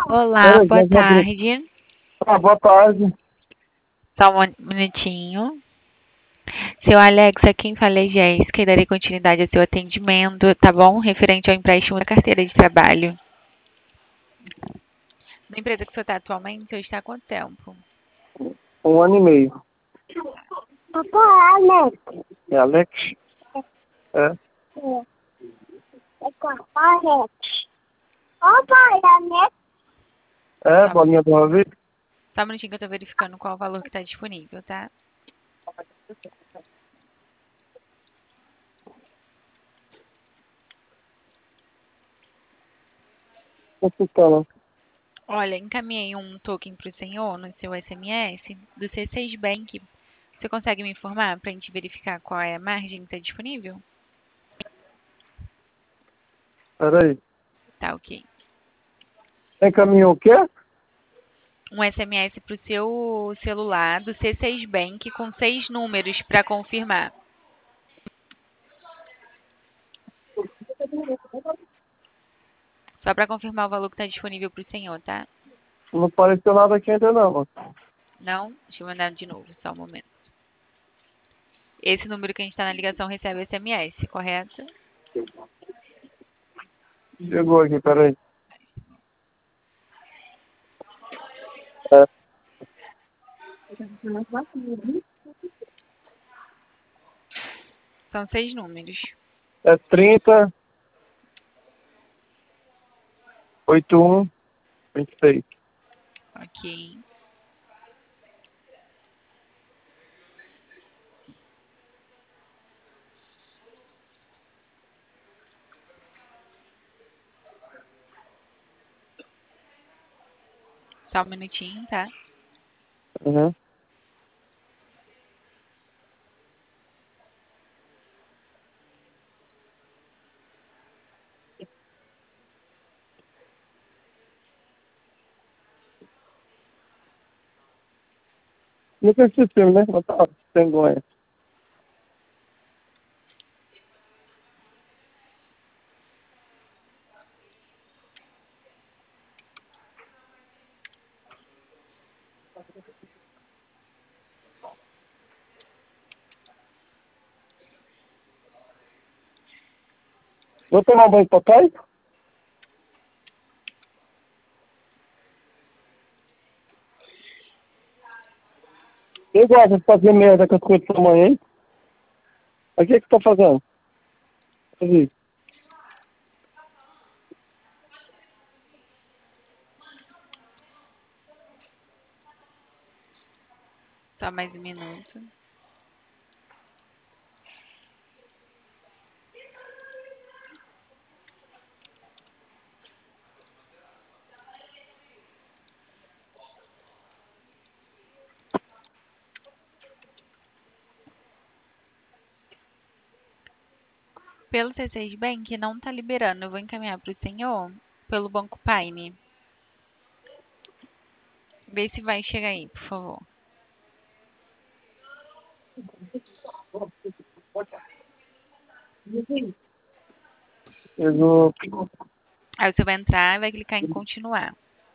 Olá, Peraí, boa nós vamos abrir. tarde. Boa tarde. Só um minutinho. Seu Alex, aqui quem fala é Jéssica e darei continuidade ao seu atendimento, tá bom? Referente ao empréstimo da carteira de trabalho. Na empresa que você está atualmente, você está há quanto tempo? 1 ano e meio. Papai, Alex. É Alex? É. É com a Alex. Ô, pai, Alex. É, bolinha do Ravi? Só um minutinho que eu tô verificando qual o valor que está disponível, tá? Consultando. Olha, encaminhei um token para o senhor no seu SMS do C6 Bank. Você consegue me informar para a gente verificar qual é a margem que está disponível? Peraí. Tá, ok. Encaminhou o quê? Um SMS para o seu celular do C6 Bank com 6 números para confirmar. Só para confirmar o valor que está disponível para o senhor, tá? Não apareceu nada aqui ainda não. Não? Deixa eu mandar de novo, só um momento. Esse número que a gente está na ligação recebe SMS, correto? Chegou aqui, peraí. É. São 6 números. É 30, 81, 26. Ok. Só um minutinho, tá? Uhum. Não tem sistema, né? Mas tá, sem ganha. Vou tomar um banho pra papai? Eu gosto de fazer merda com as coisas da manhã, hein? Mas o que você tá fazendo? Aqui. Só mais um minuto. Pelo C6 Bank não está liberando. Eu vou encaminhar para o senhor pelo Banco Paine. Vê se vai chegar aí, por favor. Chegou. Aí você vai entrar e vai clicar em continuar.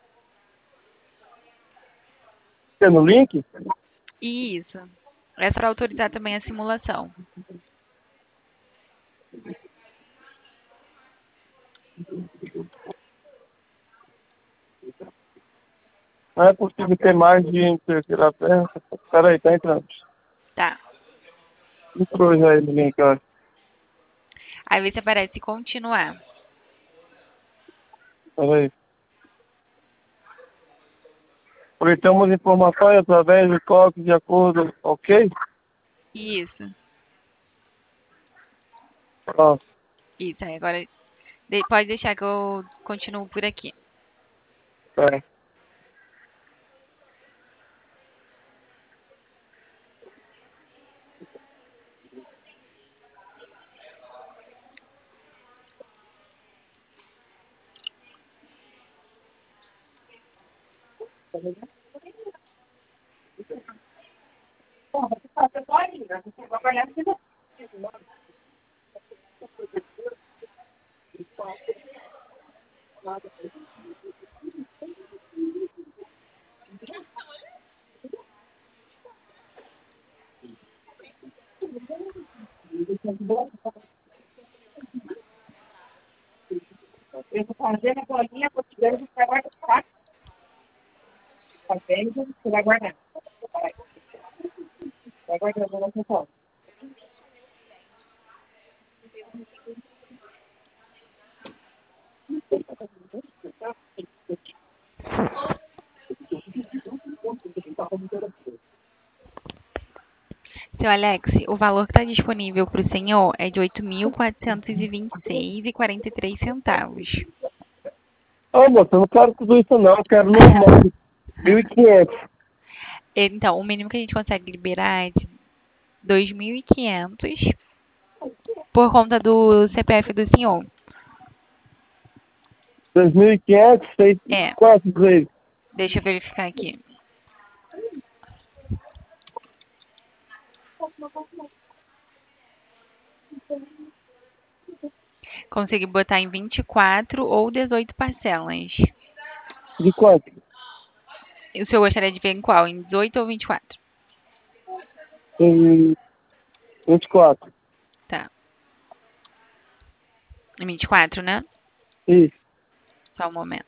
Você no link? Isso. É para autorizar também a simulação. Não é possível ter mais de em terceira terra. Peraí, tá entrando. Tá. Entrou já aí no link, ó. Aí vê se aparece continuar. Peraí. Coletamos informações através de código de acordo, ok? Isso. Pronto. Isso. Aí agora pode deixar que eu continuo por aqui. É. Eu vou fazer a bolinha, vou te dar, você vai guardar, tá? Tá vendo? Você vai guardar. Vai guardar, vou lá pra fora. Seu Alex, o valor que está disponível para o senhor é de 8.426,43 centavos. Ô, moça, eu não quero tudo isso não, eu quero normal. 1.500. Então, o mínimo que a gente consegue liberar é de 2.500 por conta do CPF do senhor. 2.500, fez É, quantos vezes? deixa eu verificar aqui. Consegui botar em 24 ou 18 parcelas. De quanto? E o senhor gostaria de ver em qual? Em 18 ou 24? Em 24. Tá. Em 24, né? Isso. Só um momento.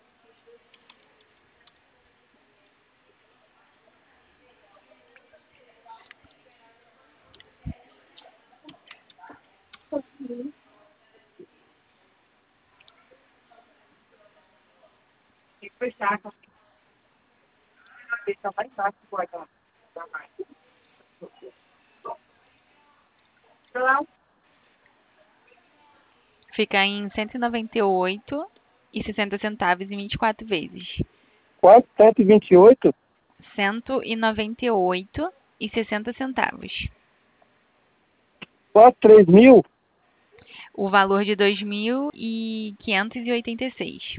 Tem que fechar, tá? Deixa mais embaixo, guarda lá. Fica em 198,60 centavos em 24 vezes. Quanto? 128? 198,60 centavos. Quanto? 3.000? O valor de 2.586.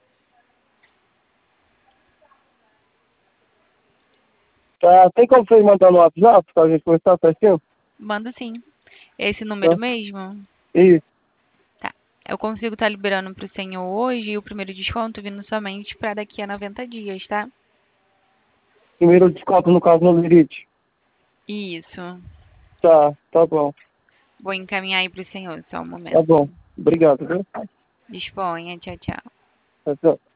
Tá, tem como você mandar no WhatsApp pra gente conversar certinho? Manda sim. Esse número Tá. mesmo? Isso. Tá. Eu consigo estar liberando para o senhor hoje e o primeiro desconto vindo somente para daqui a 90 dias, tá? Primeiro desconto no caso no Lirite. Isso. Tá bom. Vou encaminhar aí para o senhor, só um Tá momento. bom. Obrigado, viu? Disponha, tchau, tchau. Tchau, tchau.